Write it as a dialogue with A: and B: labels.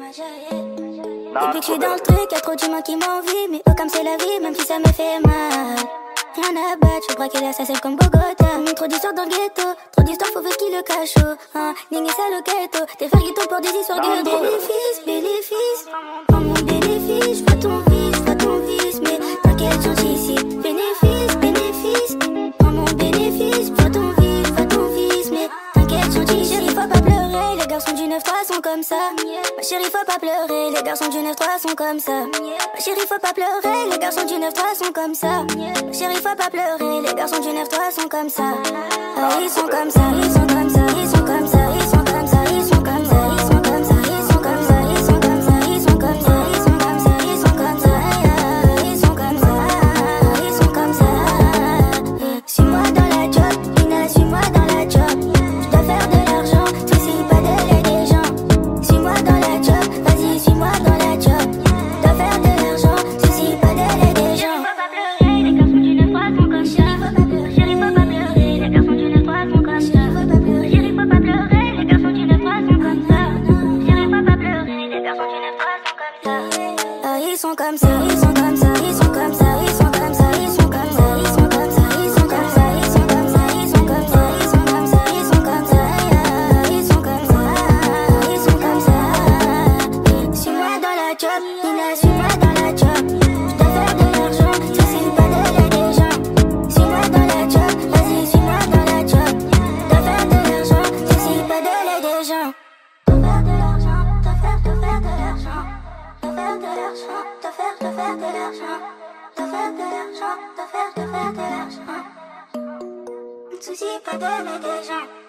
A: Depuis que je suis dans le truc, y'a trop d'humains qui m'envient. Mais oh, comme c'est la vie, même si ça me fait mal. Rien à battre, je braquer la sacelle comme Bogota. Trop d'histoires dans le ghetto, trop d'histoires, faut qui le cachot. Négé ça le ghetto, des frères qui tombent pour des histoires ghetto. Bénéfice, prends mon bénéfice. J'vois ton vice, mais t'inquiète, j'anticipe. Bénéfice, prends mon bénéfice. J'vois ton vice, mais t'inquiète, j'anticipe. Chérie, faut pas pleurer, les garçons du 9-3 sont comme ça. Ma chérie, faut pas pleurer, les garçons du 9-3 sont comme ça. Ma chérie, faut pas pleurer, les garçons du 9-3 sont comme ça. Ma chérie, faut pas pleurer, les garçons du 9-3 sont comme ça. Ils sont comme ça, ils sont comme ça, ils sont comme ça, ils sont comme ça, ils sont comme ça, ils sont comme ça, ils sont comme ça, ils sont comme ça, ils sont comme ça, ils sont comme ça, ils sont comme ça, ils sont comme ça, ils sont comme ça. Suis-moi dans la job, Ina, suis-moi dans la job. Je dois faire de l'argent, soucie pas de l'aide des gens. Suis-moi dans la job, vas-y, suis-moi dans la job. Je dois faire de l'argent, soucie pas de l'aide des gens. Faut pas pleurer, les garçons du 9-3 sont comme ça. Chérie, faut pas pleurer, les garçons du 9-3 sont comme ça. Chérie, faut pas pleurer, les garçons du 9-3 sont comme ça. Chérie, faut pas pleurer, les garçons du 9-3 sont comme ça. Ils sont comme ça, ils sont comme ça, ils sont comme ça, ils sont comme ça, ils sont comme ça, ils sont comme ça, ils sont comme ça, ils sont comme ça, ils sont comme ça, ils sont comme ça, ils sont comme ça, ils sont comme ça, ils sont comme ça. Suis-moi dans la job, Ina, suis-moi dans la job. Je dois faire de l'argent, soucie pas de l'aide des gens. Suis-moi dans la job, vas-y, suis-moi dans la job. Je dois faire de l'argent, soucie pas de l'aide des gens. Dois faire de l'argent, dois faire de l'argent. Dois faire de l'argent, dois faire de l'argent. Dois faire de l'argent, dois faire de l'argent. Soucie pas de l'aide des gens.